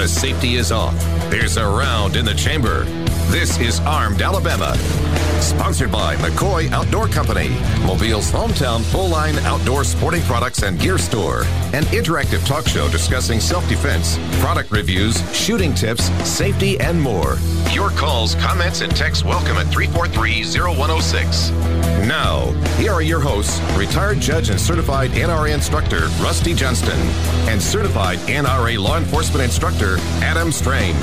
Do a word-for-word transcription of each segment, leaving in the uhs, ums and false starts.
The safety is off. There's a round in the chamber. This is Armed Alabama. Sponsored by McCoy Outdoor Company, Mobile's hometown full-line outdoor sporting products and gear store. An interactive talk show discussing self-defense, product reviews, shooting tips, safety, and more. Your calls, comments, and texts welcome at three four three, zero one zero six. Now, here are your hosts, retired judge and certified N R A instructor Rusty Johnston and certified N R A law enforcement instructor Adam Strange.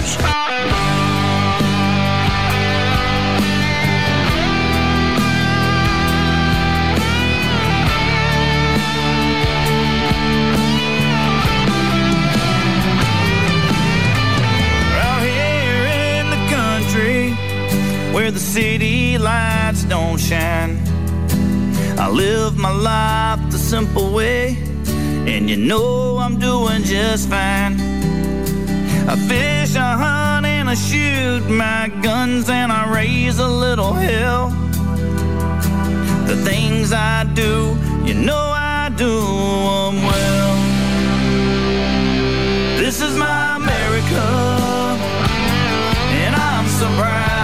Where the city lights don't shine, I live my life the simple way, and you know I'm doing just fine. I fish, I hunt, and I shoot my guns, and I raise a little hell. The things I do, you know I do them well. This is my America, and I'm so proud.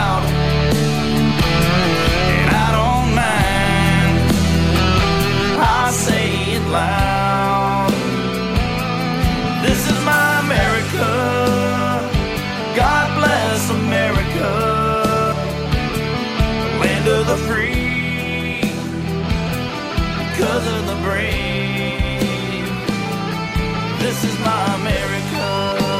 I say it loud. This is my America. God bless America, the land of the free, because of the brave. This is my America.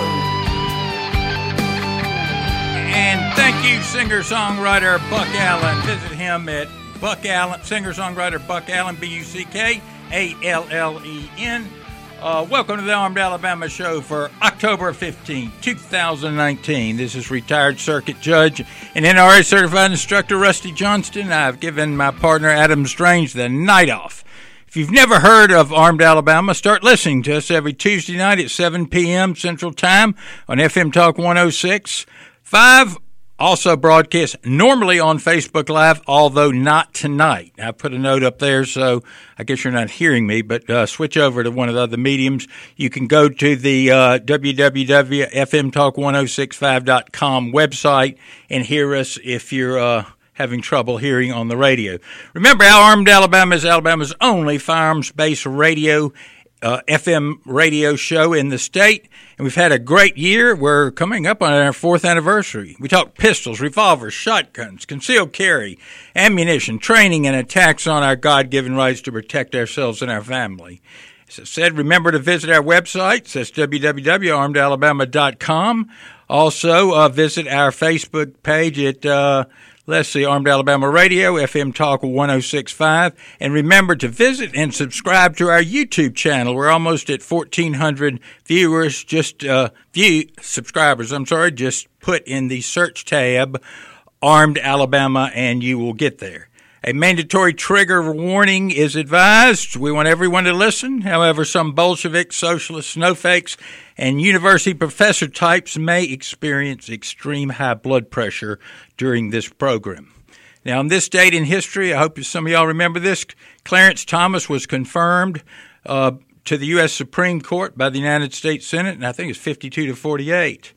And thank you, singer-songwriter Buck Allen. Visit him at Buck Allen, singer-songwriter Buck Allen, B U C K A L L E N. Uh, welcome to the Armed Alabama Show for October fifteenth, twenty nineteen. This is retired circuit judge and N R A certified instructor Rusty Johnston. I've given my partner Adam Strange the night off. If you've never heard of Armed Alabama, start listening to us every Tuesday night at seven p.m. Central Time on F M Talk one oh six point five. Also broadcast normally on Facebook Live, although not tonight. I put a note up there, so I guess you're not hearing me, but uh, switch over to one of the other mediums. You can go to the uh, w w w dot f m talk one oh six five dot com website and hear us if you're uh, having trouble hearing on the radio. Remember, our Armed Alabama is Alabama's only firearms-based radio Uh, F M radio show in the state, and we've had a great year. We're coming up on our fourth anniversary. We talk pistols, revolvers, shotguns, concealed carry, ammunition, training, and attacks on our God-given rights to protect ourselves and our family. As I said, remember to visit our website. That's w w w dot armed alabama dot com. Also, uh, visit our Facebook page at uh, Let's see, Armed Alabama Radio, F M Talk one oh six point five. And remember to visit and subscribe to our YouTube channel. We're almost at fourteen hundred viewers, just uh, view subscribers, I'm sorry. Just put in the search tab Armed Alabama and you will get there. A mandatory trigger warning is advised. We want everyone to listen. However, some Bolshevik, socialist, snowflakes, and university professor types may experience extreme high blood pressure during this program. Now, on this date in history, I hope some of y'all remember this, Clarence Thomas was confirmed uh, to the U S Supreme Court by the United States Senate, and I think it's fifty-two to forty-eight.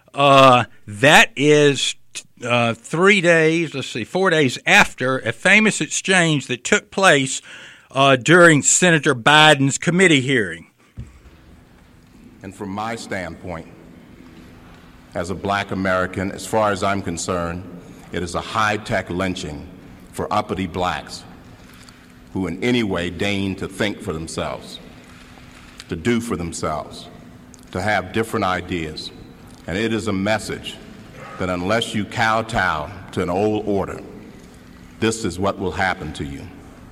Uh, that is uh, three days, let's see, four days after a famous exchange that took place uh, during Senator Biden's committee hearing. And from my standpoint, as a black American, as far as I'm concerned, it is a high-tech lynching for uppity blacks who in any way deign to think for themselves, to do for themselves, to have different ideas. And it is a message that unless you kowtow to an old order, this is what will happen to you.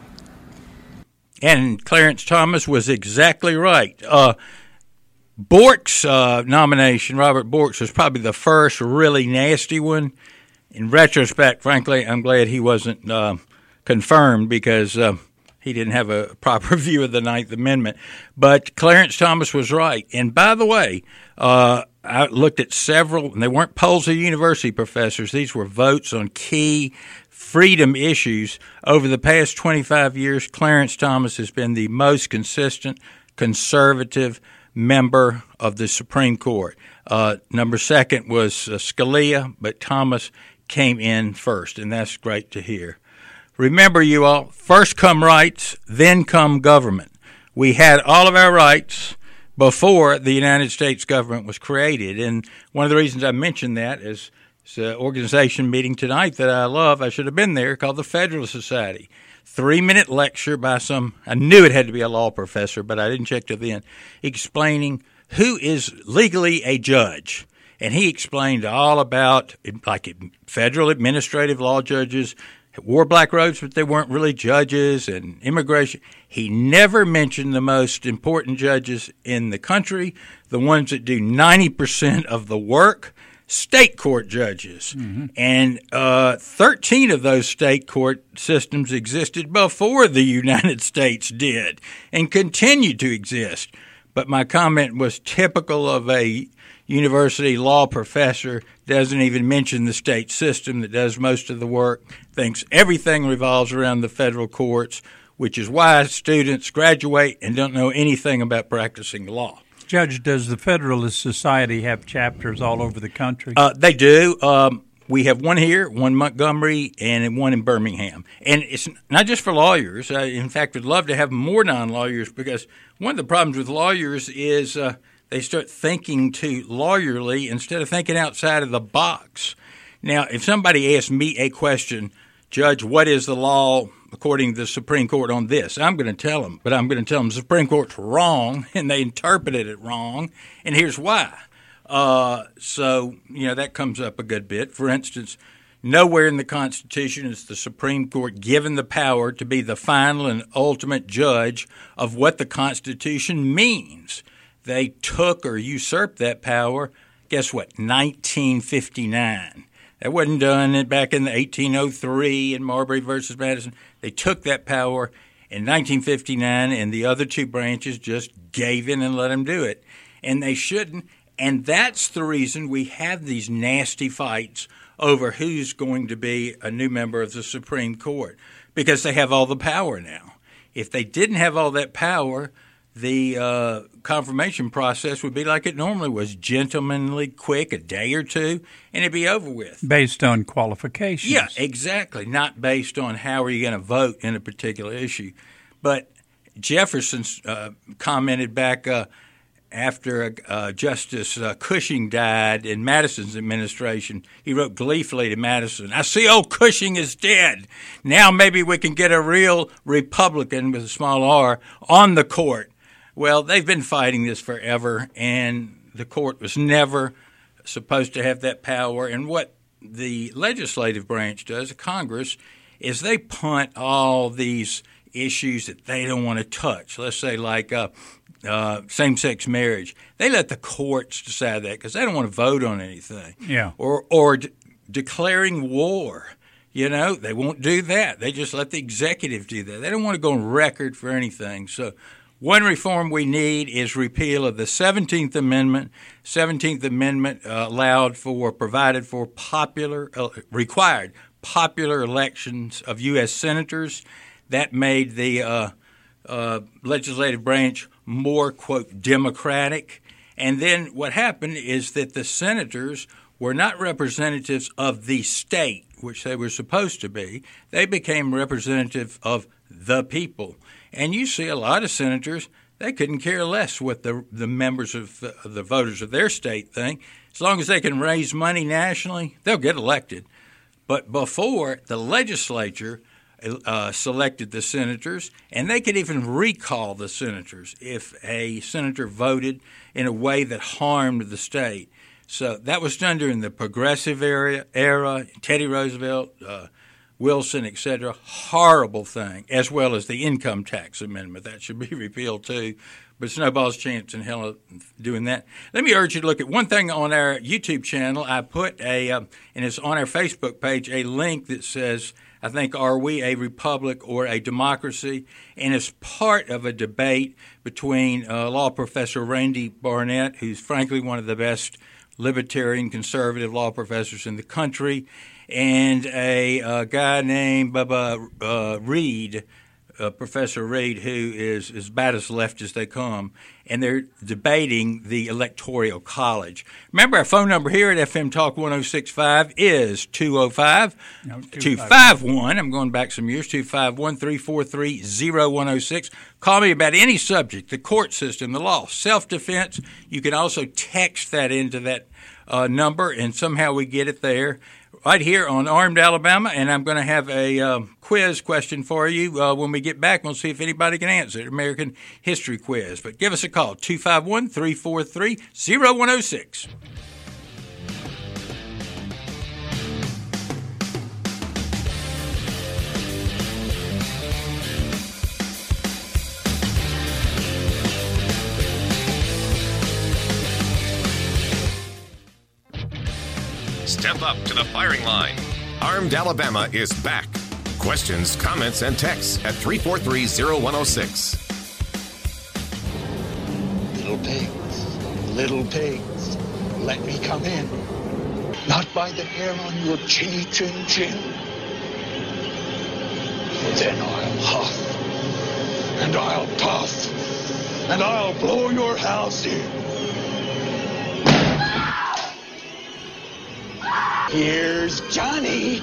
And Clarence Thomas was exactly right. Uh, Bork's uh, nomination, Robert Bork's, was probably the first really nasty one. In retrospect, frankly, I'm glad he wasn't uh, confirmed because uh, he didn't have a proper view of the Ninth Amendment. But Clarence Thomas was right. And by the way, uh, I looked at several, and they weren't polls of university professors. These were votes on key freedom issues. Over the past twenty-five years, Clarence Thomas has been the most consistent, conservative, member of the Supreme Court. Uh, number second was uh, Scalia, but Thomas came in first, and that's great to hear. Remember, you all, first come rights, then come government. We had all of our rights before the United States government was created, and one of the reasons I mentioned that is it's an organization meeting tonight that I love. I should have been there, called the Federalist Society. Three-minute lecture by some, I knew it had to be a law professor, but I didn't check till then, explaining who is legally a judge. And he explained all about, like, federal administrative law judges wore black robes, but they weren't really judges, and immigration. He never mentioned the most important judges in the country, the ones that do ninety percent of the work, state court judges. Mm-hmm. And uh, thirteen of those state court systems existed before the United States did and continue to exist. But my comment was typical of a university law professor, doesn't even mention the state system that does most of the work, thinks everything revolves around the federal courts, which is why students graduate and don't know anything about practicing law. Judge, does the Federalist Society have chapters all over the country? Uh, they do. Um, we have one here, one in Montgomery, and one in Birmingham. And it's not just for lawyers. I, in fact, would love to have more non-lawyers, because one of the problems with lawyers is uh, they start thinking too lawyerly instead of thinking outside of the box. Now, if somebody asks me a question, Judge, what is the law according to the Supreme Court on this? I'm going to tell them, but I'm going to tell them the Supreme Court's wrong, and they interpreted it wrong, and here's why. Uh, so, you know, that comes up a good bit. For instance, nowhere in the Constitution is the Supreme Court given the power to be the final and ultimate judge of what the Constitution means. They took or usurped that power, guess what, nineteen fifty-nine. That wasn't done back in the eighteen oh three in Marbury versus Madison. They took that power in nineteen fifty-nine, and the other two branches just gave in and let them do it. And they shouldn't. And that's the reason we have these nasty fights over who's going to be a new member of the Supreme Court, because they have all the power now. If they didn't have all that power, the uh, confirmation process would be like it normally was, gentlemanly, quick, a day or two, and it'd be over with. Based on qualifications. Yeah, exactly, not based on how are you going to vote in a particular issue. But Jefferson uh, commented back uh, after uh, Justice uh, Cushing died in Madison's administration. He wrote gleefully to Madison, I see old Cushing is dead. Now maybe we can get a real Republican with a small R on the court. Well, they've been fighting this forever, and the court was never supposed to have that power. And what the legislative branch does, Congress, is they punt all these issues that they don't want to touch. Let's say like uh, uh, same-sex marriage. They let the courts decide that because they don't want to vote on anything. Yeah. Or, or de- declaring war. You know, they won't do that. They just let the executive do that. They don't want to go on record for anything. So one reform we need is repeal of the seventeenth Amendment. seventeenth Amendment uh, allowed for, provided for popular, uh, required popular elections of U S senators. That made the uh, uh, legislative branch more, quote, democratic. And then what happened is that the senators were not representatives of the state, which they were supposed to be. They became representative of the people. And you see a lot of senators, they couldn't care less what the the members of the, the voters of their state think. As long as they can raise money nationally, they'll get elected. But before, the legislature uh, selected the senators, and they could even recall the senators if a senator voted in a way that harmed the state. So that was done during the progressive era, era Teddy Roosevelt, uh, Wilson, et cetera. Horrible thing, as well as the income tax amendment. That should be repealed too. But snowball's chance in hell of doing that. Let me urge you to look at one thing on our YouTube channel. I put a, uh, and it's on our Facebook page, a link that says, I think, are we a republic or a democracy? And it's part of a debate between uh, law professor Randy Barnett, who's frankly one of the best libertarian conservative law professors in the country, and a, a guy named Bubba uh, Reed, uh, Professor Reed, who is as bad as left as they come, and they're debating the Electoral College. Remember, our phone number here at F M Talk one oh six point five is two oh five, two five one, I'm going back some years, two five one, three four three, oh one oh six. Call me about any subject, the court system, the law, self-defense. You can also text that into that uh, number, and somehow we get it there. Right here on Armed Alabama, and I'm going to have a uh, quiz question for you uh, when we get back. We'll see if anybody can answer it, American History Quiz. But give us a call, two five one, three four three, oh one oh six. Step up to the firing line. Armed Alabama is back. Questions, comments, and texts at three four three, oh one oh six. Little pigs, little pigs, let me come in. Not by the hair on your chinny chin chin. Then I'll huff, and I'll puff, and I'll blow your house in. Here's Johnny.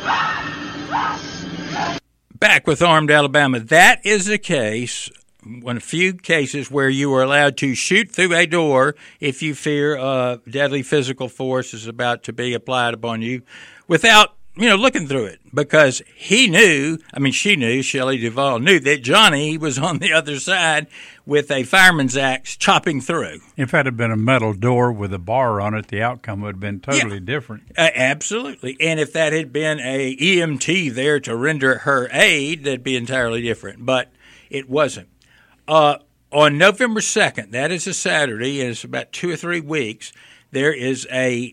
Back with Armed Alabama. That is a case, one of few cases where you are allowed to shoot through a door if you fear uh, deadly physical force is about to be applied upon you without, you know, looking through it. Because he knew, I mean, she knew, Shelley Duvall knew that Johnny was on the other side with a fireman's axe chopping through. If it had been a metal door with a bar on it, the outcome would have been totally yeah, different. Uh, absolutely. And if that had been a E M T there to render her aid, that'd be entirely different. But it wasn't. Uh, on November second, that is a Saturday, and it's about two or three weeks, there is a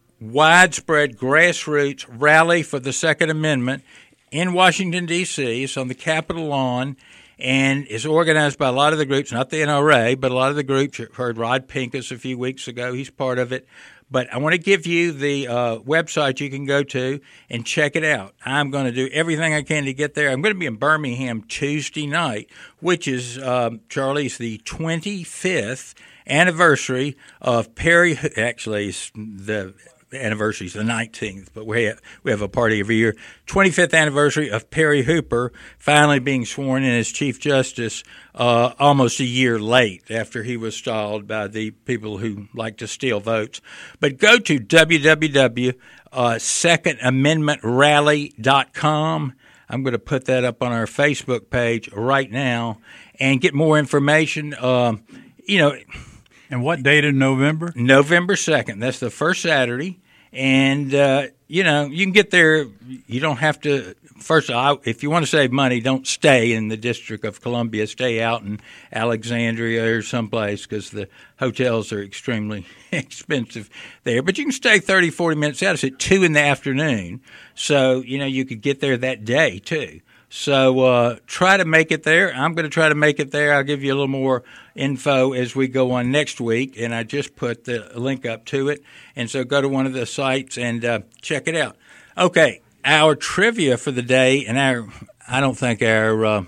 widespread grassroots rally for the Second Amendment in Washington, D C It's on the Capitol lawn, and it's organized by a lot of the groups, not the N R A, but a lot of the groups. You heard Rod Pincus a few weeks ago. He's part of it. But I want to give you the uh, website you can go to and check it out. I'm going to do everything I can to get there. I'm going to be in Birmingham Tuesday night, which is, um, Charlie's the twenty-fifth anniversary of Perry – actually, it's the – the anniversary is the nineteenth, but we have, we have a party every year. twenty-fifth anniversary of Perry Hooper finally being sworn in as Chief Justice uh, almost a year late after he was stalled by the people who like to steal votes. But go to w w w dot second amendment rally dot com. I'm going to put that up on our Facebook page right now and get more information. Um, you know. And what date in November? November second. That's the first Saturday. And, uh, you know, you can get there. You don't have to – first, if you want to save money, don't stay in the District of Columbia. Stay out in Alexandria or someplace because the hotels are extremely expensive there. But you can stay thirty, forty minutes out. It's at two in the afternoon. So, you know, you could get there that day too. So uh, try to make it there. I'm going to try to make it there. I'll give you a little more info as we go on next week, and I just put the link up to it. And so go to one of the sites and uh, check it out. Okay, our trivia for the day, and our I don't think our uh,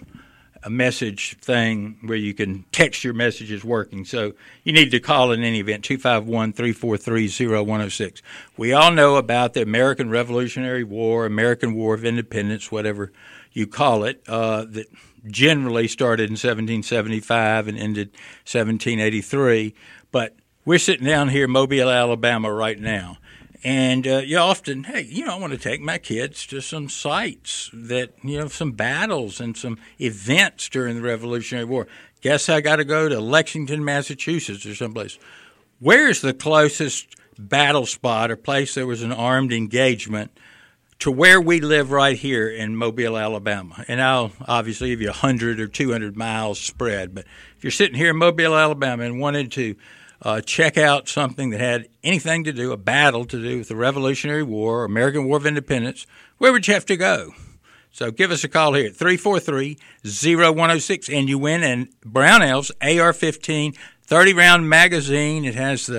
message thing where you can text your message is working. So you need to call in any event, two five one, three four three, oh one oh six. We all know about the American Revolutionary War, American War of Independence, whatever you call it, uh, that generally started in seventeen seventy-five and ended seventeen eighty-three. But we're sitting down here in Mobile, Alabama right now. And uh, you often, hey, you know, I want to take my kids to some sites that, you know, some battles and some events during the Revolutionary War. Guess I got to go to Lexington, Massachusetts or someplace. Where's the closest battle spot or place there was an armed engagement to where we live right here in Mobile, Alabama? And I'll obviously give you one hundred or two hundred miles spread. But if you're sitting here in Mobile, Alabama and wanted to uh, check out something that had anything to do, a battle to do with the Revolutionary War, American War of Independence, where would you have to go? So give us a call here at three four three, oh one oh six, and you win an Brownells A R fifteen thirty round magazine. It has the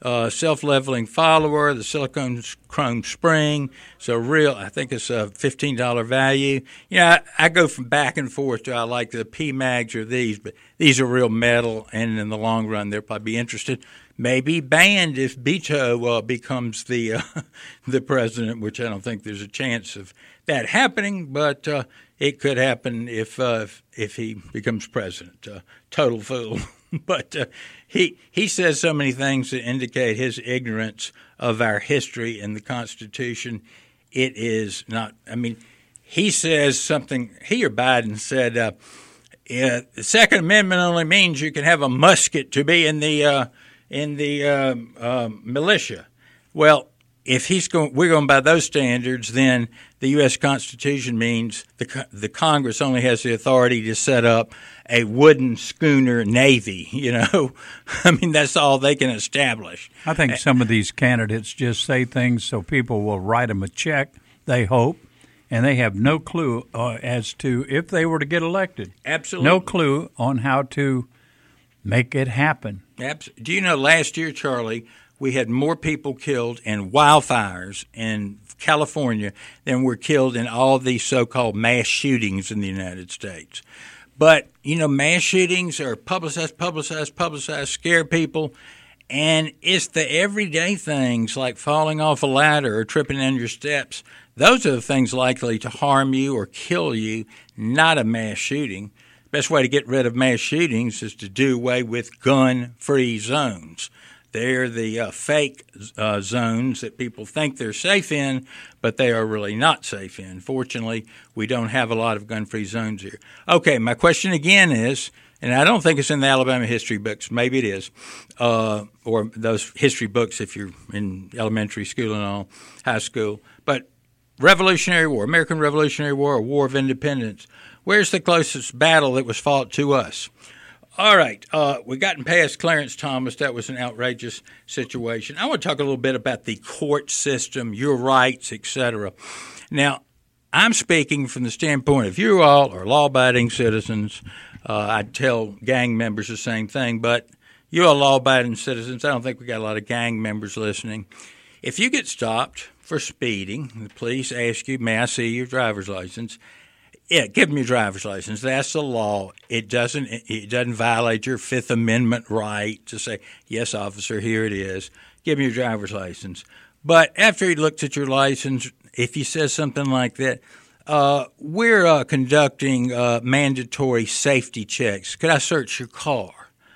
uh, self-leveling follower, the silicone chrome spring. So real, I think it's a fifteen dollars value. You know, I, I go from back and forth to I like the P-Mags or these, but these are real metal, and in the long run, they'll probably be interested. Maybe banned if Beto uh, becomes the uh, the president, which I don't think there's a chance of that happening, but uh, it could happen if uh, if, if he becomes president. Uh, total fool. But uh, he he says so many things that indicate his ignorance of our history and the Constitution. It is not. I mean, he says something. He or Biden said uh, yeah, the Second Amendment only means you can have a musket to be in the uh, in the uh, uh, militia. Well, if he's going, we're going by those standards, then the U S Constitution means the the Congress only has the authority to set up a wooden schooner navy. You know, I mean that's all they can establish. I think some of these candidates just say things so people will write them a check. They hope, and they have no clue uh, as to if they were to get elected. Absolutely, no clue on how to make it happen. Absolutely. Do you know last year, Charlie, we had more people killed in wildfires in California than were killed in all these so-called mass shootings in the United States. But, you know, mass shootings are publicized, publicized, publicized, scare people, and it's the everyday things like falling off a ladder or tripping on your steps. Those are the things likely to harm you or kill you, not a mass shooting. Best way to get rid of mass shootings is to do away with gun-free zones. They're the uh, fake uh, zones that people think they're safe in, but they are really not safe in. Fortunately, we don't have a lot of gun-free zones here. Okay, my question again is, and I don't think it's in the Alabama history books, maybe it is, uh, or those history books if you're in elementary school and all, high school, but Revolutionary War, American Revolutionary War, or War of Independence, where's the closest battle that was fought to us? All right, uh, we gotten past Clarence Thomas. That was an outrageous situation. I want to talk a little bit about the court system, your rights, et cetera. Now, I'm speaking from the standpoint of you all are law-abiding citizens. Uh, I'd tell gang members the same thing, but you are law-abiding citizens. I don't think we got a lot of gang members listening. If you get stopped for speeding, the police ask you, may I see your driver's license? Yeah, give them your driver's license. That's the law. It doesn't it doesn't violate your Fifth Amendment right to say, yes, officer, here it is. Give me your driver's license. But after he looks at your license, if he says something like that, uh, we're uh, conducting uh, mandatory safety checks. Could I search your car?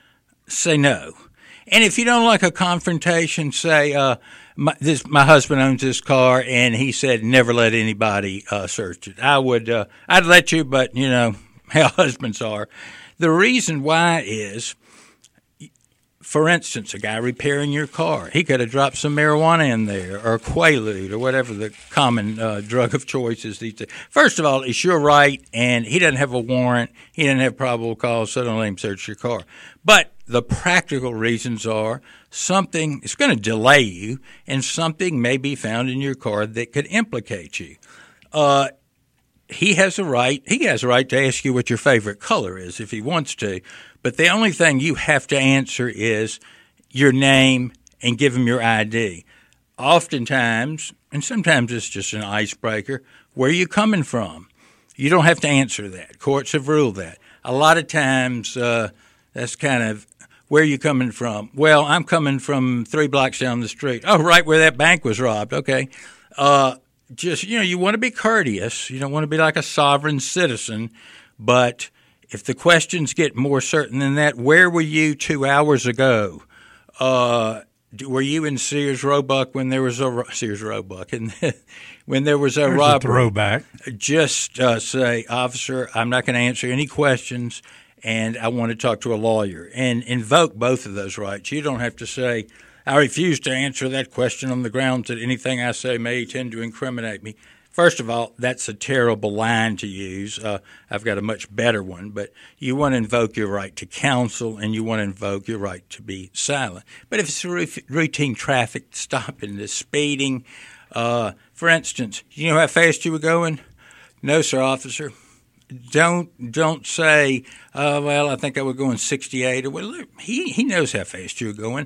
Say no. And if you don't like a confrontation, say, uh, my, this, my husband owns this car, and he said never let anybody uh, search it. I would, uh, I'd let you, but, you know, how husbands are. The reason why is, for instance, a guy repairing your car, he could have dropped some marijuana in there or Quaalude or whatever the common uh, drug of choice is these days. First of all, it's your right, and he doesn't have a warrant. He doesn't have probable cause, so don't let him search your car. But the practical reasons are something is going to delay you, and something may be found in your car that could implicate you. Uh, he has a right. He has a right to ask you what your favorite color is if he wants to. But the only thing you have to answer is your name and give him your I D. Oftentimes, and sometimes it's just an icebreaker, where are you coming from? You don't have to answer that. Courts have ruled that. A lot of times, uh, that's kind of, where are you coming from? Well, I'm coming from three blocks down the street. Oh, right where that bank was robbed. Okay. Uh, just, you know, you want to be courteous. You don't want to be like a sovereign citizen. But if the questions get more certain than that, where were you two hours ago? Uh, were you in Sears Roebuck when there was a Sears Roebuck and when there was a There's robbery? A throwback. Just uh, say, officer, I'm not going to answer any questions, and I want to talk to a lawyer, and invoke both of those rights. You don't have to say, I refuse to answer that question on the grounds that anything I say may tend to incriminate me. First of all, that's a terrible line to use. Uh, I've got a much better one, but you want to invoke your right to counsel, and you want to invoke your right to be silent. But if it's a routine traffic stop and the speeding, uh, for instance, you know how fast you were going? No, sir, officer. Don't don't say, oh, well, I think I was going sixty-eight. Or well, look, he he knows how fast you're going.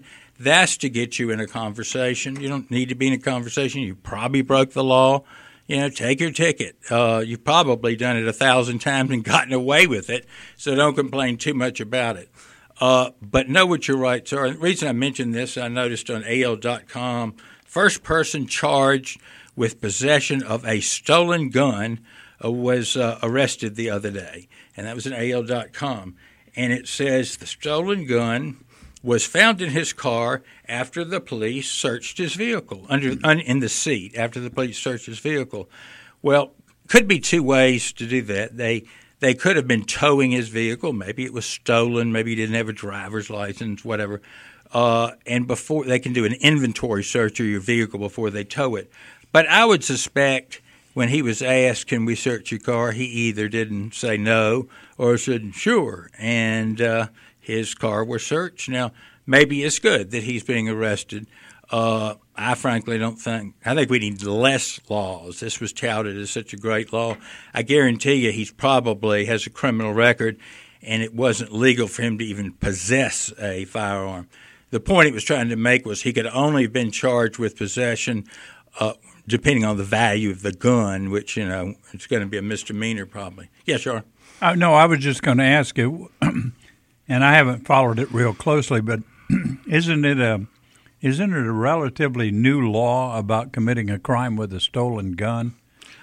That's to get you in a conversation. You don't need to be in a conversation. You probably broke the law. You know, take your ticket. Uh, you've probably done it a thousand times and gotten away with it, so don't complain too much about it. Uh, but know what your rights are. And the reason I mentioned this, I noticed on A L dot com, first person charged with possession of a stolen gun uh, was uh, arrested the other day, and that was in A L dot com. And it says the stolen gun was found in his car after the police searched his vehicle, under un, in the seat after the police searched his vehicle. Well, could be two ways to do that. They they could have been towing his vehicle. Maybe it was stolen. Maybe he didn't have a driver's license, whatever. Uh, and before they can do an inventory search of your vehicle before they tow it. But I would suspect when he was asked, can we search your car, he either didn't say no or said sure. And uh, his car was searched. Now, maybe it's good that he's being arrested. Uh, I frankly don't think – I think we need less laws. This was touted as such a great law. I guarantee you he's probably has a criminal record, and it wasn't legal for him to even possess a firearm. The point he was trying to make was he could only have been charged with possession uh, depending on the value of the gun, which, you know, it's going to be a misdemeanor probably. Yes, sure. Uh, no, I was just going to ask you, and I haven't followed it real closely, but isn't it a isn't it a relatively new law about committing a crime with a stolen gun?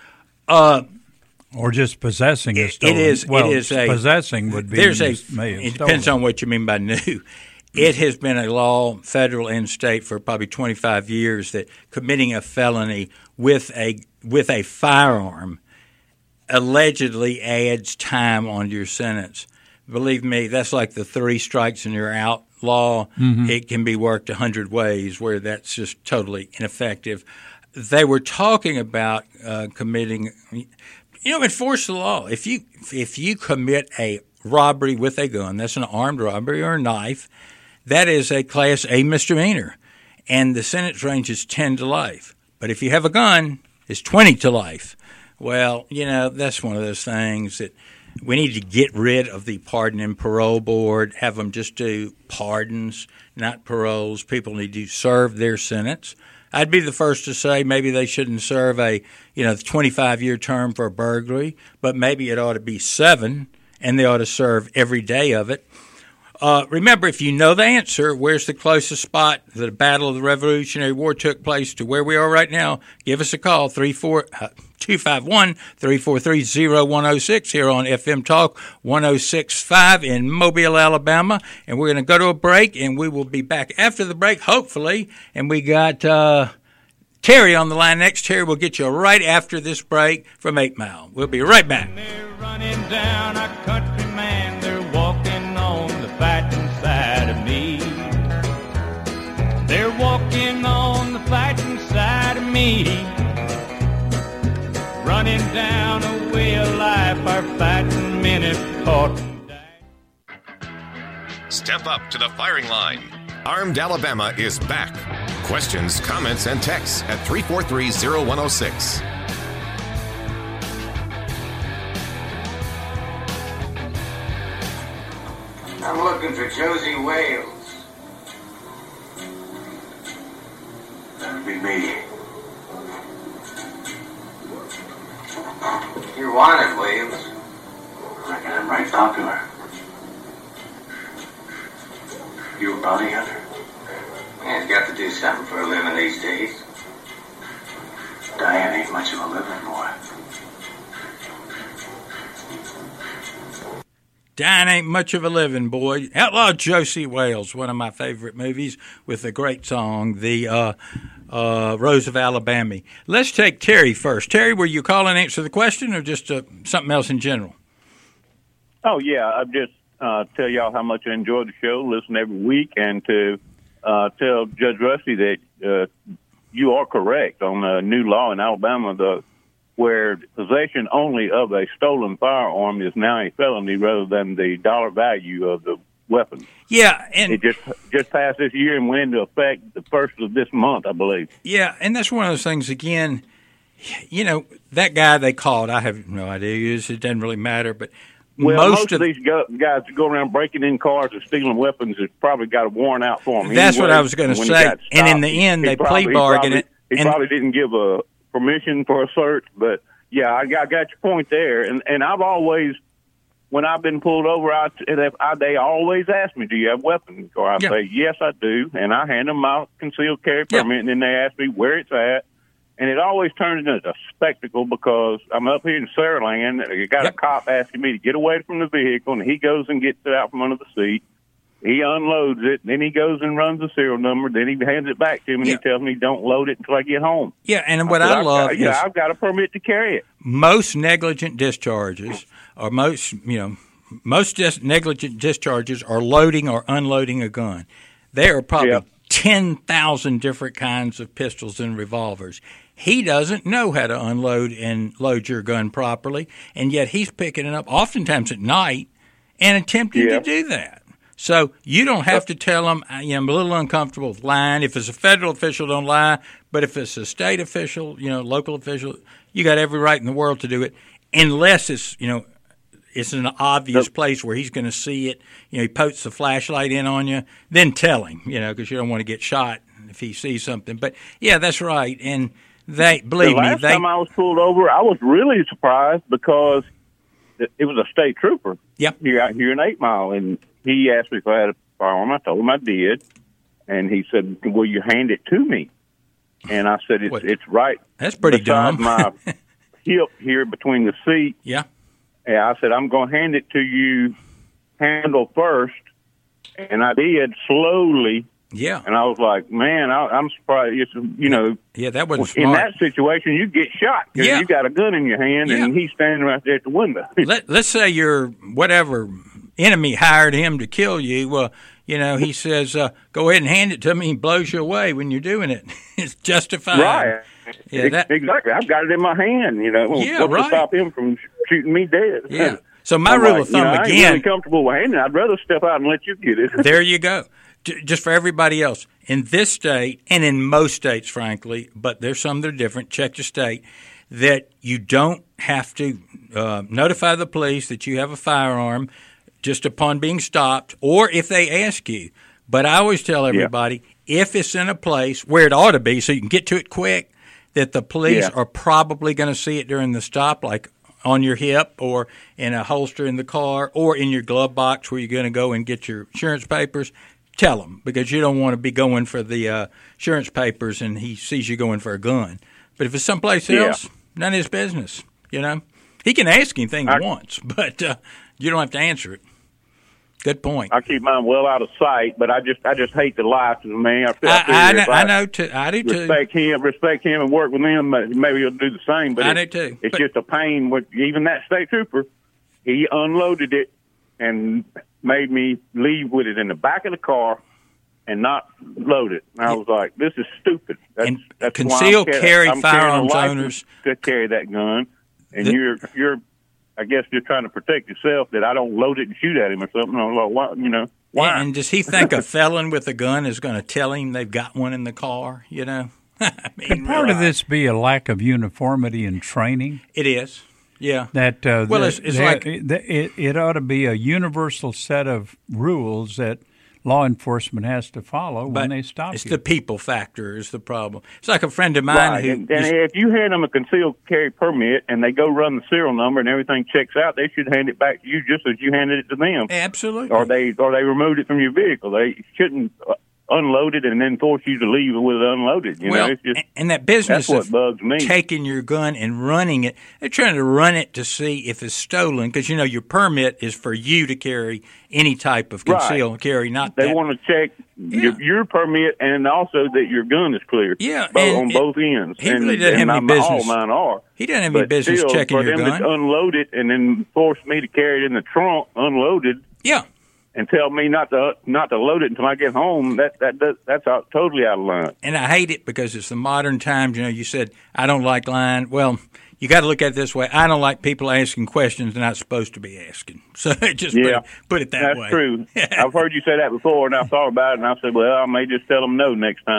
Uh, or just possessing a stolen gun? It is. Well, it is a, possessing would be. There's a. May It depends on what you mean by new. It has been a law, federal and state, for probably twenty-five years that committing a felony with a with a firearm allegedly adds time on your sentence. Believe me, that's like the three strikes and you're out law. Mm-hmm. It can be worked a hundred ways where that's just totally ineffective. They were talking about uh, committing, you know, enforce the law. If you if you commit a robbery with a gun, that's an armed robbery or a knife, that is a Class A misdemeanor, and the sentence range is ten to life. But if you have a gun, it's twenty to life. Well, you know, that's one of those things that we need to get rid of the pardon and parole board, have them just do pardons, not paroles. People need to serve their sentence. I'd be the first to say maybe they shouldn't serve a, you know, twenty-five year term for a burglary, but maybe it ought to be seven, and they ought to serve every day of it. Uh, remember, if you know the answer, where's the closest spot the Battle of the Revolutionary War took place to where we are right now, give us a call, two five one, three four three, zero one zero six here on F M Talk one oh six point five in Mobile, Alabama. And we're going to go to a break, and we will be back after the break, hopefully. And we got uh, Terry on the line next. Terry will get you right after this break from eight mile. We'll be right back. They're running down our country, man. They're walking on the fighting side of me. They're walking on the fighting side of me. Running down a way of life, our fighting men have taught and died. Step up to the firing line. Armed Alabama is back. Questions, comments, and texts at three four three, zero one zero six. I'm looking for Josie Wales. That would be me. You're wanted, Williams. I reckon I'm right popular. You a bounty hunter? Man's got to do something for a living these days. Diane ain't much of a living, boy. Diane ain't much of a living, boy. Outlaw Josie Wales, one of my favorite movies with a great song, the uh, uh, Rose of Alabama. Let's take Terry first. Terry, were you calling to answer the question or just uh, something else in general? Oh, yeah. I just uh, tell y'all how much I enjoy the show, listen every week, and to uh, tell Judge Rusty that uh, you are correct on the new law in Alabama, the where possession only of a stolen firearm is now a felony rather than the dollar value of the weapon. Yeah, and it just just passed this year and went into effect the first of this month, I believe. Yeah, and that's one of those things, again, you know, that guy they called, I have no idea who he is, it doesn't really matter, but Well, most, most of, of these go- guys that go around breaking in cars and stealing weapons has probably got a warrant out for them. That's anyway, what I was going to say. Stopped, and in the end, he, they he probably, plea bargain he it. Probably, he and, probably didn't give a permission for a search, but yeah, I got, I got your point there. And and I've always, when I've been pulled over, I, I they always ask me, "Do you have weapons?" Or I yeah. say, "Yes, I do," and I hand them my concealed carry permit, yeah. and then they ask me where it's at. And it always turns into a spectacle because I'm up here in Saraland, and you got yep. a cop asking me to get away from the vehicle, and he goes and gets it out from under the seat. He unloads it, then he goes and runs the serial number, then he hands it back to him, and yeah. he tells me don't load it until I get home. Yeah, and what I, I, I love got, is yeah, I've got a permit to carry it. Most negligent discharges, or most you know, most dis- negligent discharges are loading or unloading a gun. There are probably yeah. ten thousand different kinds of pistols and revolvers. He doesn't know how to unload and load your gun properly, and yet he's picking it up oftentimes at night and attempting yeah. to do that. So you don't have to tell him, you know, I'm a little uncomfortable with lying. If it's a federal official, don't lie. But if it's a state official, you know, local official, you got every right in the world to do it, unless it's, you know, it's in an obvious yep. place where he's going to see it. You know, he pokes the flashlight in on you, then tell him, you know, because you don't want to get shot if he sees something. But, yeah, that's right. And they believe the me. last They, time I was pulled over, I was really surprised because it, it was a state trooper yep. here out here in Eight Mile, and he asked me if I had a firearm. I told him I did, and he said, "Will you hand it to me?" And I said, "It's, it's right." That's pretty beside dumb. my hip here between the seat. Yeah. And I said, "I'm going to hand it to you, handle first," and I did slowly. Yeah. And I was like, man, I, I'm surprised. It's, you know, yeah, that wasn't in smart. that situation, you get shot because yeah. you got a gun in your hand, yeah. and he's standing right there at the window. Let, let's say your whatever enemy hired him to kill you. Well, you know, he says, uh, "Go ahead and hand it to me." He blows you away when you're doing it. It's justified. Right. Yeah, that, exactly. I've got it in my hand. You know, yeah, what's right. to stop him from shooting me dead? Yeah. So my I'm rule like, of thumb you know, I ain't again. really comfortable with handing. I'd rather step out and let you get it. There you go. Just for everybody else, in this state, and in most states, frankly, but there's some that are different, check your state, that you don't have to uh, notify the police that you have a firearm just upon being stopped, or if they ask you. But I always tell everybody, yeah. if it's in a place where it ought to be so you can get to it quick, that the police yeah. are probably going to see it during the stop, like on your hip or in a holster in the car or in your glove box where you're going to go and get your insurance papers. Tell him, because you don't want to be going for the uh, insurance papers and he sees you going for a gun. But if it's someplace yeah. else, none of his business, you know. He can ask anything I, he wants, but uh, you don't have to answer it. Good point. I keep mine well out of sight, but I just I just hate the license, man. I, feel, I, I, I, know, I, I know too. I do too. Respect him, respect him, and work with him. Maybe he'll do the same. But I it, do too. It's but, just a pain. With even that state trooper, he unloaded it and made me leave with it in the back of the car and not load it. And I was like, "This is stupid." That's, and that's concealed why I'm carry I'm firearms owners to carry that gun, and the, you're you're. I guess you're trying to protect yourself that I don't load it and shoot at him or something. I'm like, why, you know, why? And does he think a felon with a gun is going to tell him they've got one in the car, you know? I mean, Could part really. of this be a lack of uniformity in training? It is, yeah. That uh, Well, the, it's, it's the, like... the, it, it ought to be a universal set of rules that law enforcement has to follow but when they stop it's you. the people factor is the problem. It's like a friend of mine right. who... And, and if you hand them a concealed carry permit and they go run the serial number and everything checks out, they should hand it back to you just as you handed it to them. Absolutely. Or they or they removed it from your vehicle. They shouldn't unload it and then force you to leave it with it unloaded. You well, know, it's just, and that business that's what of bugs me. taking your gun and running it, they're trying to run it to see if it's stolen because, you know, your permit is for you to carry any type of concealed right. carry, not They that. want to check yeah. your, your permit and also that your gun is clear. Yeah, both, and on it, both ends. He and, really doesn't and have any I'm, business. All mine are. He doesn't have but any business still, checking for your them gun. to unload it and then force me to carry it in the trunk unloaded. Yeah. And tell me not to not to load it until I get home. That that does, that's out, totally out of line. And I hate it because it's the modern times. You know, you said I don't like lying. Well, you got to look at it this way. I don't like people asking questions they're not supposed to be asking. So just yeah, put, it, put it that that's way. That's true. I've heard you say that before, and I thought about it, and I said, well, I may just tell them no next time. Yeah,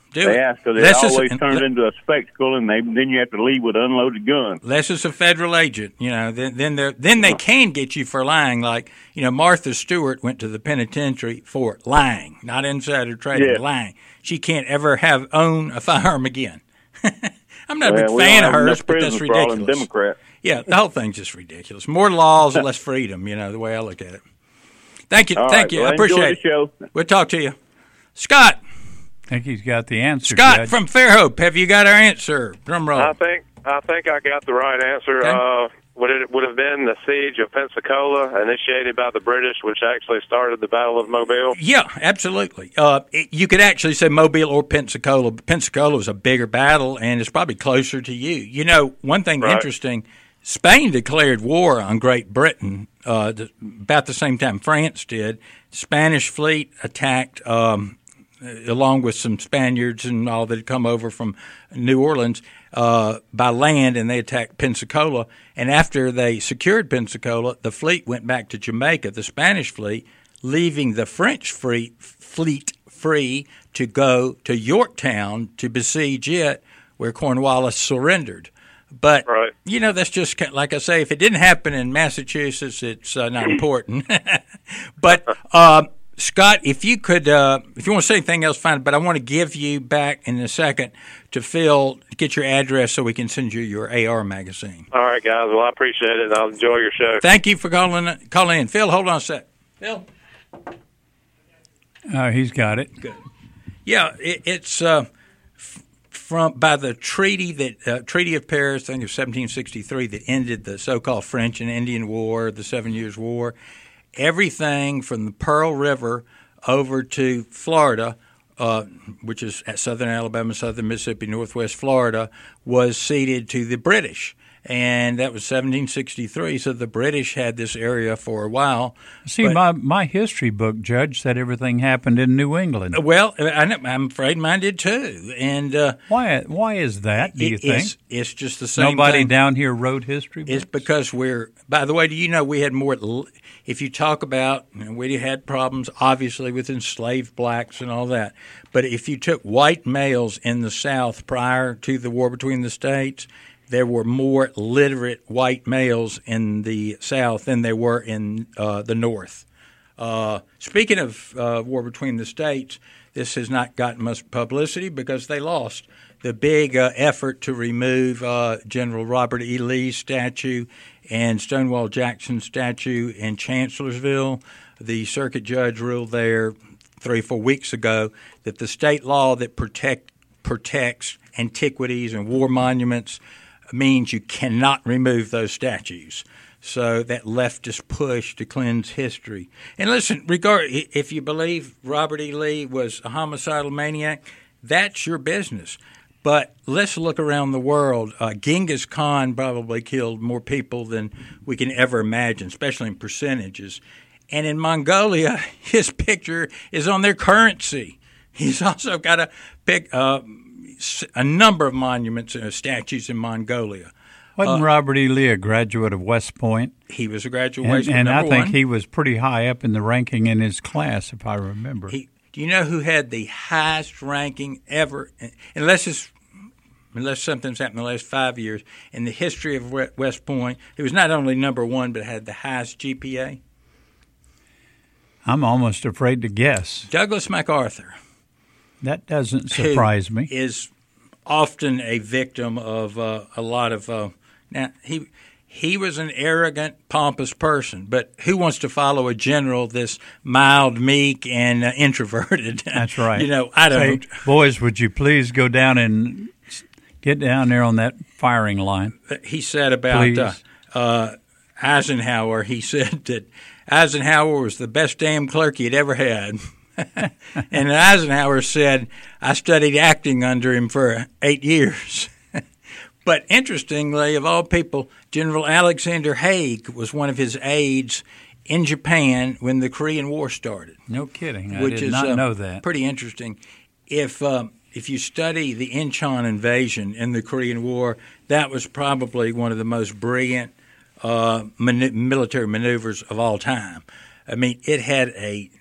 Do they it. ask because it This is- always and turns le- into a spectacle, and they, then you have to leave with unloaded guns. Unless it's a federal agent, you know, then then they then they can get you for lying. Like, you know, Martha Stewart went to the penitentiary for lying, not insider trading, Yeah. lying. She can't ever have own a firearm again. I'm not a Well, big we fan don't of have hers, enough but that's prisons for all them ridiculous. Democrats. Yeah, the whole thing's just ridiculous. More laws, less freedom. You know the way I look at it. Thank you, All thank right, you. well, I appreciate enjoy the it. show. We'll talk to you, Scott. I think he's got the answer. Scott Judge. from Fairhope. Have you got our answer? Drum roll. I think I think I got the right answer. Okay. Uh, would it would have been the siege of Pensacola, initiated by the British, which actually started the Battle of Mobile? Yeah, absolutely. Uh, it, you could actually say Mobile or Pensacola. But Pensacola was a bigger battle, and it's probably closer to you. You know, one thing Right. interesting, Spain declared war on Great Britain uh, th- about the same time France did. Spanish fleet attacked um, along with some Spaniards and all that had come over from New Orleans uh, by land, and they attacked Pensacola. And after they secured Pensacola, the fleet went back to Jamaica, the Spanish fleet, leaving the French fleet, fleet free to go to Yorktown to besiege it, where Cornwallis surrendered. But, Right. you know, that's just, ki- like I say, if it didn't happen in Massachusetts, it's uh, not important. But, uh, Scott, if you could, uh, if you want to say anything else, fine. But I want to give you back in a second to Phil, get your address so we can send you your A R magazine. All right, guys. Well, I appreciate it, and I'll enjoy your show. Thank you for calling calling in. Phil, hold on a sec. Phil? Uh, he's got it. Good. Yeah, it, it's uh, f- from by the treaty that uh, Treaty of Paris, I think of seventeen sixty-three, that ended the so-called French and Indian War, the Seven Years' War. Everything from the Pearl River over to Florida, uh, which is at southern Alabama, southern Mississippi, northwest Florida, was ceded to the British. And that was seventeen sixty-three, so the British had this area for a while. See, But- my, my history book, Judge, said everything happened in New England. Well, I know, I'm afraid mine did too. And uh, Why Why is that, do you it- think? It's, it's just the same Nobody thing. down here wrote history books? It's because we're, by the way, do you know we had more, if you talk about, you know, we had problems obviously with enslaved blacks and all that, but if you took white males in the South prior to the war between the states, there were more literate white males in the South than there were in uh, the North. Uh, speaking of uh, war between the states, this has not gotten much publicity because they lost. The big uh, effort to remove uh, General Robert E. Lee's statue and Stonewall Jackson's statue in Chancellorsville, the circuit judge ruled there three or four weeks ago that the state law that protect protects antiquities and war monuments means you cannot remove those statues. So that leftist push to cleanse history. And listen, regard if you believe Robert E. Lee was a homicidal maniac, that's your business. But let's look around the world. Uh, Genghis Khan probably killed more people than we can ever imagine, especially in percentages. And in Mongolia, his picture is on their currency. He's also got a pic. Uh, a number of monuments and statues in Mongolia. Wasn't uh, Robert E. Lee a graduate of West Point? He was a graduate of And, West Point. and I number think one. he was pretty high up in the ranking in his class, if I remember. He, do you know who had the highest ranking ever, unless it's, unless something's happened in the last five years, in the history of West Point? He was not only number one, but had the highest G P A. I'm almost afraid to guess. Douglas MacArthur. That doesn't surprise me. Is often a victim of uh, a lot of. Uh, now he he was an arrogant, pompous person, but who wants to follow a general this mild, meek, and uh, introverted? That's right. You know, I don't. Say, boys, would you please go down and get down there on that firing line? He said about uh, uh, Eisenhower. He said that Eisenhower was the best damn clerk he'd ever had. And Eisenhower said, I studied acting under him for eight years. But interestingly, of all people, General Alexander Haig was one of his aides in Japan when the Korean War started. No kidding. I which did is, not uh, know that. Pretty interesting. If um, if you study the Incheon invasion in the Korean War, that was probably one of the most brilliant uh, man- military maneuvers of all time. I mean, it had a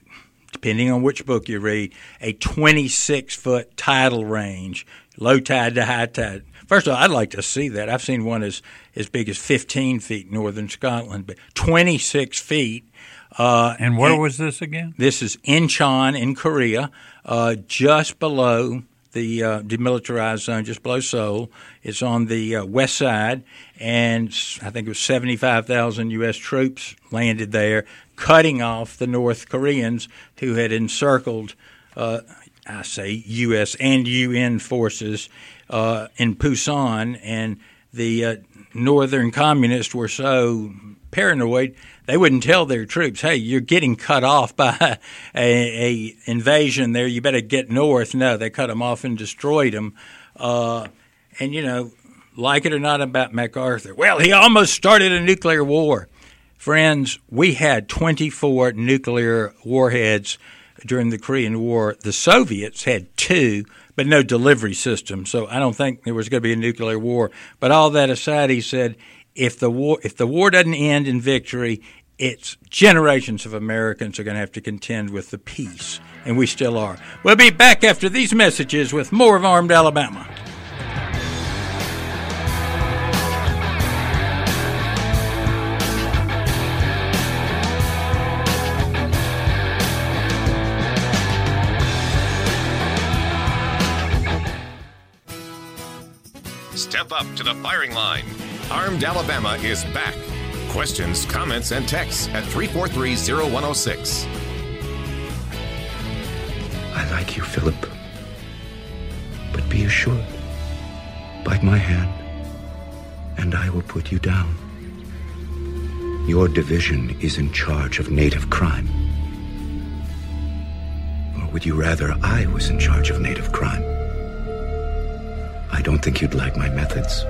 depending on which book you read, a twenty-six foot tidal range, low tide to high tide. First of all, I'd like to see that. I've seen one as, as big as fifteen feet in northern Scotland, but twenty-six feet. Uh, and where and was this again? This is Incheon in Korea, uh, just below the uh, demilitarized zone, just below Seoul. It's on the uh, west side, and I think it was seventy-five thousand U S troops landed there, cutting off the North Koreans who had encircled, uh, I say U S and U N forces uh, in Pusan, and the uh, northern communists were so paranoid they wouldn't tell their troops, hey, you're getting cut off by a, a invasion there, you better get north. No, they cut them off and destroyed them. Uh, and, you know, like it or not about MacArthur, well, he almost started a nuclear war. Friends, we had twenty-four nuclear warheads during the Korean War. The Soviets had two, but no delivery system, so I don't think there was going to be a nuclear war. But all that aside, he said, if the war if the war doesn't end in victory, it's generations of Americans are going to have to contend with the peace, and we still are. We'll be back after these messages with more of Armed Alabama. Step up to the firing line. Armed Alabama is back. Questions, comments, and texts at three four three, zero one zero six. I like you, Philip. But be assured, bite my hand, and I will put you down. Your division is in charge of native crime. Or would you rather I was in charge of native crime? I don't think you'd like my methods.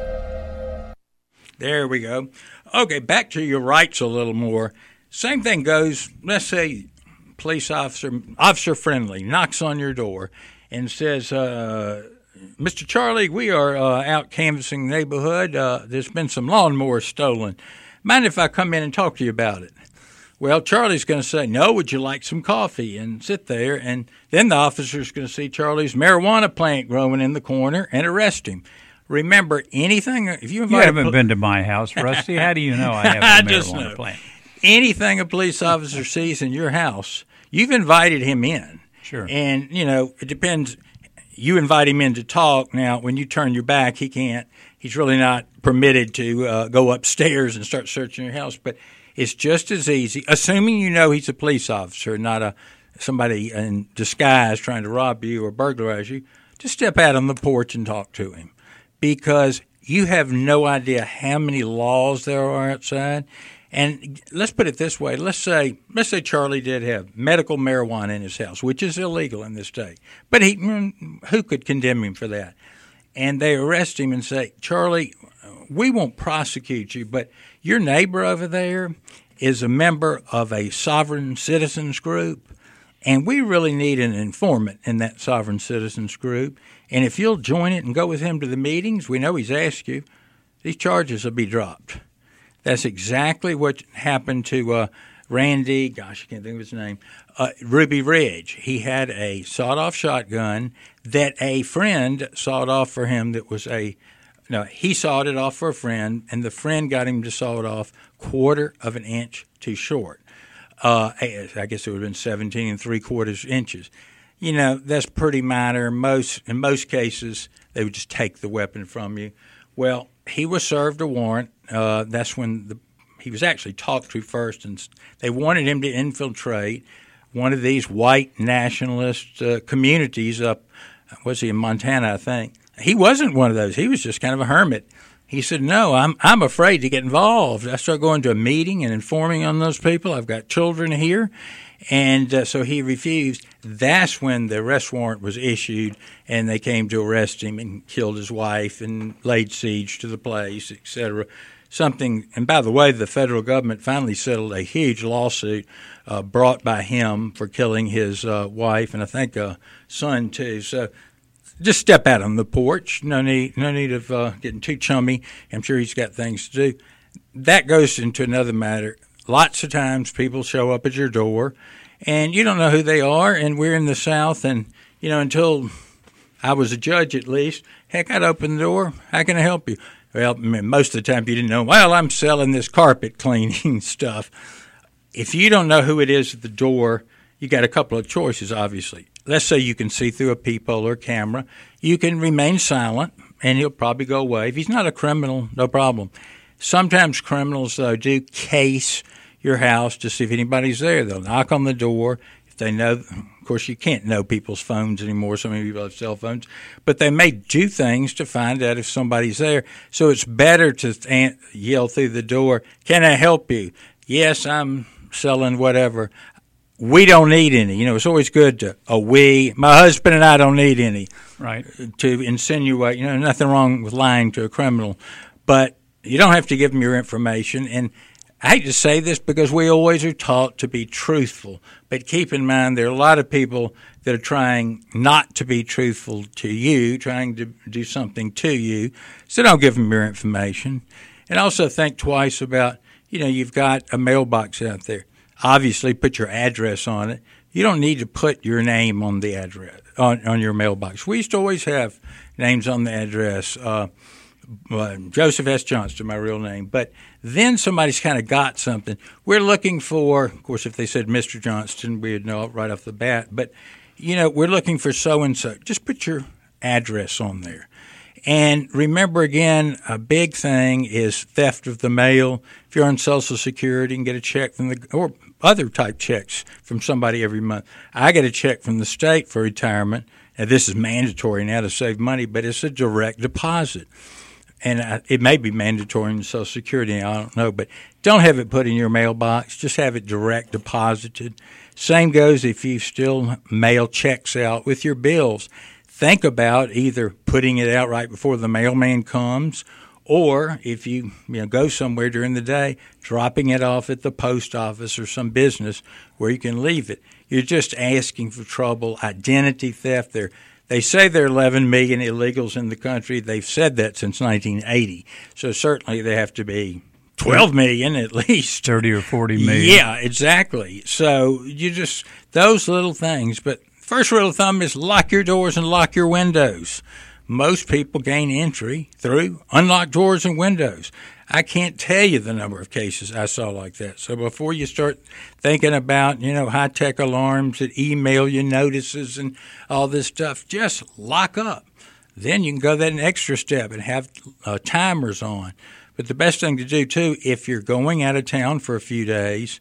There we go. Okay, back to your rights a little more. Same thing goes, let's say police officer, officer friendly, knocks on your door and says, uh, Mister Charlie, we are uh, out canvassing the neighborhood. Uh, there's been some lawnmowers stolen. Mind if I come in and talk to you about it? Well, Charlie's going to say, no, would you like some coffee? And sit there. And then the officer's going to see Charlie's marijuana plant growing in the corner and arrest him. Remember, anything, if you invite You haven't pol- been to my house, Rusty. How do you know I have a I marijuana just know. plant? Anything a police officer sees in your house, you've invited him in. Sure. And, you know, it depends. You invite him in to talk. Now, when you turn your back, he can't. He's really not permitted to uh, go upstairs and start searching your house. But it's just as easy, assuming you know he's a police officer, not a somebody in disguise trying to rob you or burglarize you, just step out on the porch and talk to him. Because you have no idea how many laws there are outside. And let's put it this way. Let's say let's say Charlie did have medical marijuana in his house, which is illegal in this state. But he, who could condemn him for that? And they arrest him and say, Charlie, we won't prosecute you, but your neighbor over there is a member of a sovereign citizens group, and we really need an informant in that sovereign citizens group. And if you'll join it and go with him to the meetings, we know he's asked you, these charges will be dropped. That's exactly what happened to uh, Randy, gosh, I can't think of his name, uh, Ruby Ridge. He had a sawed-off shotgun that a friend sawed off for him that was a, no, he sawed it off for a friend, and the friend got him to saw it off quarter of an inch too short. Uh, I guess it would have been seventeen and three quarters inches. You know, that's pretty minor. Most in most cases, they would just take the weapon from you. Well, he was served a warrant. Uh, that's when the, he was actually talked to first, and they wanted him to infiltrate one of these white nationalist uh, communities up, was he in Montana, I think. He wasn't one of those. He was just kind of a hermit. He said, no, I'm I'm afraid to get involved. I started going to a meeting and informing on those people. I've got children here. And uh, so he refused. That's when the arrest warrant was issued, and they came to arrest him and killed his wife and laid siege to the place, et cetera. Something, and by the way, the federal government finally settled a huge lawsuit uh, brought by him for killing his uh, wife and I think a son too. So just step out on the porch. No need, no need of uh, getting too chummy. I'm sure he's got things to do. That goes into another matter. Lots of times people show up at your door and you don't know who they are, and we're in the South, and, you know, until I was a judge at least, heck, I'd open the door. How can I help you? Well, most of the time you didn't know, well, I'm selling this carpet cleaning stuff. If you don't know who it is at the door, you got a couple of choices, obviously. Let's say you can see through a peephole or camera. You can remain silent, and he'll probably go away. If he's not a criminal, no problem. Sometimes criminals, though, do case your house to see if anybody's there. They'll knock on the door. If they know, of course, you can't know people's phones anymore. So many people have cell phones. But they may do things to find out if somebody's there. So it's better to yell through the door, can I help you? Yes, I'm selling whatever. We don't need any. You know, it's always good to, oh, we, my husband and I don't need any. Right. To insinuate, you know, nothing wrong with lying to a criminal. But you don't have to give them your information. And I hate to say this because we always are taught to be truthful. But keep in mind there are a lot of people that are trying not to be truthful to you, trying to do something to you. So don't give them your information. And also think twice about, you know, you've got a mailbox out there. Obviously, put your address on it. You don't need to put your name on the address on, on your mailbox. We used to always have names on the address. Uh, uh, Joseph S. Johnston, my real name. But then somebody's kind of got something. We're looking for, of course, if they said Mister Johnston, we'd know it right off the bat. But, you know, we're looking for so-and-so. Just put your address on there. And remember, again, a big thing is theft of the mail. If you're on Social Security, you can get a check from the – or other type checks from somebody every month. I get a check from the state for retirement. Now, this is mandatory now to save money, but it's a direct deposit. And I, it may be mandatory in Social Security, I don't know. But don't have it put in your mailbox. Just have it direct deposited. Same goes if you still mail checks out with your bills. Think about either putting it out right before the mailman comes, or if you, you know, go somewhere during the day, dropping it off at the post office or some business where you can leave it. You're just asking for trouble. Identity theft. They're, they say there are eleven million illegals in the country. They've said that since nineteen eighty. So certainly they have to be twelve million at least. thirty or forty million. Yeah, exactly. So you just, those little things. But first rule of thumb is lock your doors and lock your windows. Most people gain entry through unlocked doors and windows. I can't tell you the number of cases I saw like that. So before you start thinking about, you know, high-tech alarms that email you notices and all this stuff, just lock up. Then you can go that an extra step and have uh, timers on. But the best thing to do, too, if you're going out of town for a few days,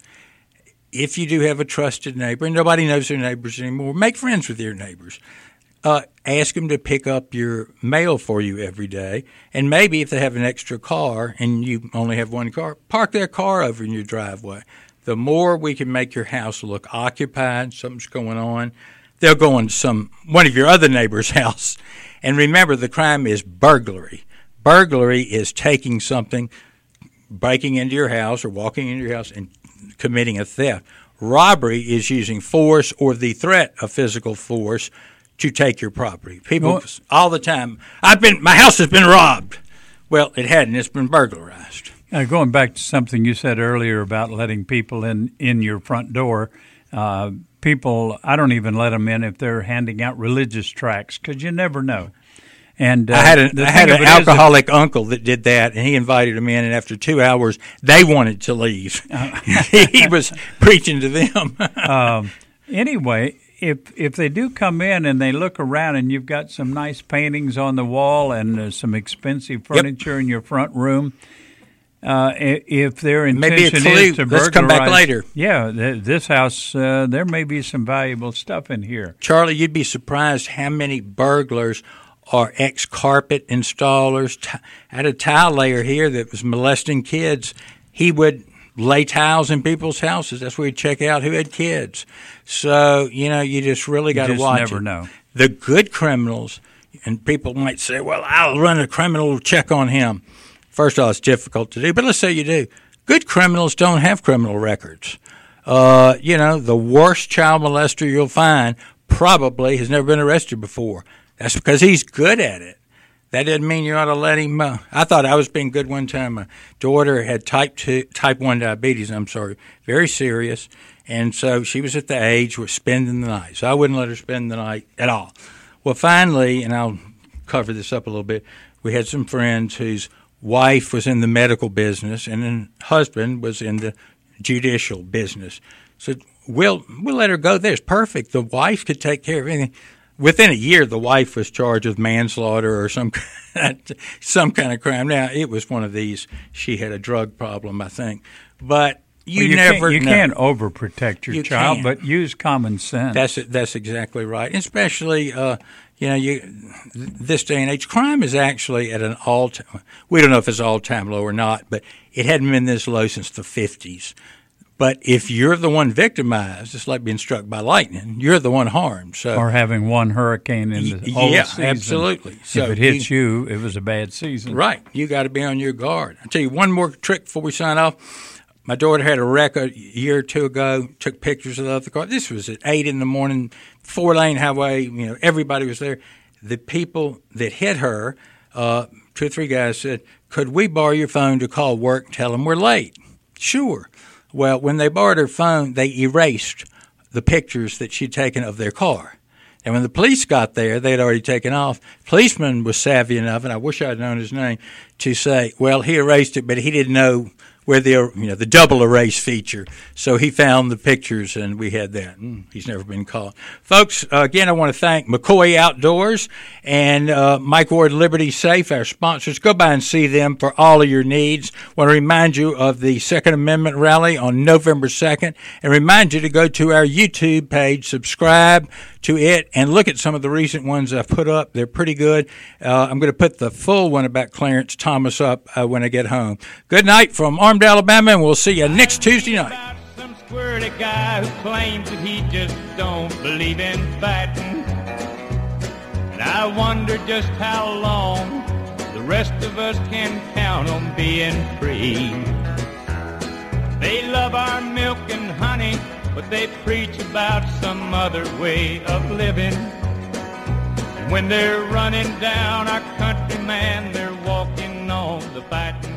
if you do have a trusted neighbor, and nobody knows their neighbors anymore, make friends with your neighbors. Uh, ask them to pick up your mail for you every day. And maybe if they have an extra car and you only have one car, park their car over in your driveway. The more we can make your house look occupied, something's going on, they'll go into some one of your other neighbor's house. And remember, the crime is burglary. Burglary is taking something, breaking into your house or walking into your house and committing a theft. Robbery is using force or the threat of physical force to take your property. People well, all the time, I've been, my house has been robbed. Well, it hadn't. It's been burglarized. Uh, going back to something you said earlier about letting people in, in your front door, uh, people, I don't even let them in if they're handing out religious tracts because you never know. And uh, I had, an, I had an alcoholic uncle that did that, and he invited them in, and after two hours, they wanted to leave. Uh, he was preaching to them. um, anyway, if if they do come in and they look around and you've got some nice paintings on the wall and uh, some expensive furniture yep. in your front room, uh, if their intention Maybe is to Let's burglarize, come back later. Yeah, th- this house, uh, there may be some valuable stuff in here. Charlie, you'd be surprised how many burglars are ex-carpet installers. T- I had a tile layer here that was molesting kids. He would lay tiles in people's houses. That's where you check out who had kids. So, you know, you just really got to watch never it. know. The good criminals, and people might say, well, I'll run a criminal check on him. First of all, it's difficult to do, but let's say you do. Good criminals don't have criminal records. Uh, you know, the worst child molester you'll find probably has never been arrested before. That's because he's good at it. That doesn't mean you ought to let him. Uh, I thought I was being good one time. My daughter had type two, type one diabetes. I'm sorry, very serious, And so she was at the age where spending the night. So I wouldn't let her spend the night at all. Well, finally, and I'll cover this up a little bit, we had some friends whose wife was in the medical business and then husband was in the judicial business. So we'll we'll let her go there. It's perfect. The wife could take care of anything. Within a year, the wife was charged with manslaughter or some some kind of crime. Now, it was one of these. She had a drug problem, I think. But you, well, you never can't, you know. can't overprotect your You child, can. but use common sense. That's that's exactly right. Especially, uh, you know, you this day and age, crime is actually at an all time. We don't know if it's all time low or not, but it hadn't been this low since the fifties. But if you're the one victimized, it's like being struck by lightning. You're the one harmed. So, or having one hurricane in the whole yeah, season. absolutely. So if it hits you, you, it was a bad season. Right. You got to be on your guard. I'll tell you one more trick before we sign off. My daughter had a wreck a year or two ago, took pictures of the car. This was at eight in the morning, four-lane highway. You know, everybody was there. The people that hit her, uh, two or three guys said, could we borrow your phone to call work and tell them we're late? Sure. Well, when they borrowed her phone, they erased the pictures that she'd taken of their car. And when the police got there, they had already taken off. Policeman was savvy enough, and I wish I'd known his name, to say, well, he erased it, but he didn't know where the you know the double erase feature. So he found the pictures, and we had that. Mm, he's never been caught. Folks, uh, again, I want to thank McCoy Outdoors and uh, Mike Ward Liberty Safe, our sponsors. Go by and see them for all of your needs. I want to remind you of the Second Amendment rally on November second, and remind you to go to our YouTube page, subscribe to it, and look at some of the recent ones I've put up. They're pretty good. Uh, I'm going to put the full one about Clarence Thomas up uh, when I get home. Good night from Armed Alabama, and we'll see you next Tuesday night. Some squirrely guy who claims that he just don't believe in fighting. And I wonder just how long the rest of us can count on being free. They love our milk and honey, but they preach about some other way of living. And when they're running down our country, man, they're walking on the fighting